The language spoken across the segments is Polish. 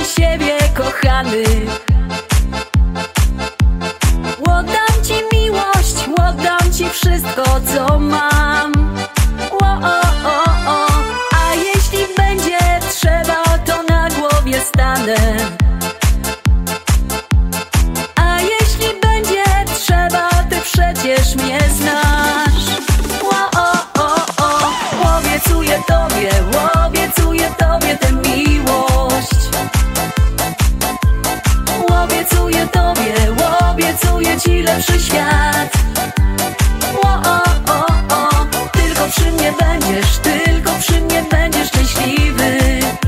siebie, kochany. Oddam ci miłość, oddam ci wszystko, co mam. A jeśli będzie trzeba, to na głowie stanę. A jeśli będzie trzeba, ty przecież mnie znasz. Obiecuję tobie tę miłość. Obiecuję ci lepszy świat. Tylko przy mnie będziesz szczęśliwy.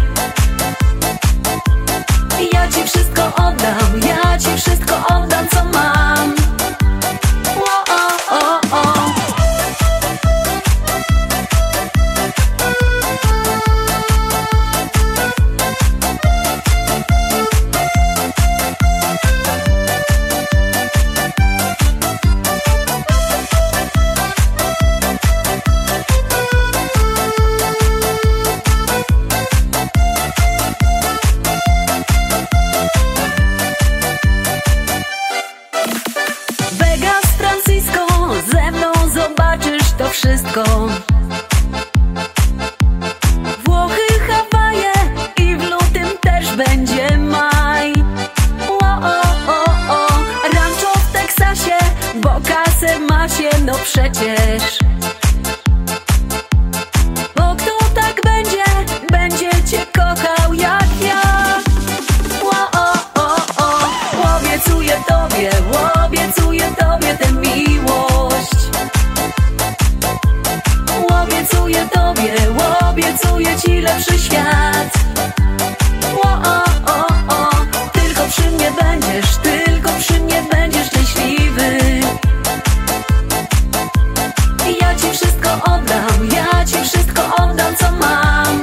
Ja ci wszystko oddam, co mam. Wszystko. Włochy, Hawaje i w lutym też będzie maj. Rancho w Teksasie, bo kasę macie, no przecież. Bo kto tak będzie cię kochał jak ja. Obiecuję tobie tę miłość. Obiecuję ci lepszy świat. Tylko przy mnie będziesz szczęśliwy. Ja ci wszystko oddam, co mam.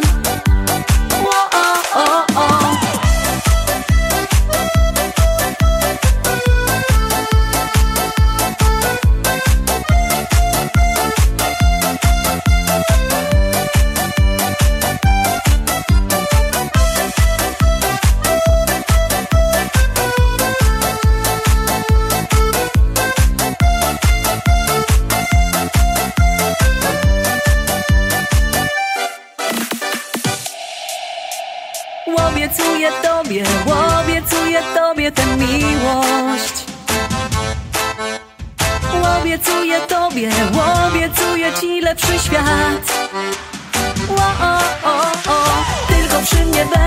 Obiecuję tobie tę miłość. Obiecuję ci lepszy świat. Tylko przy mnie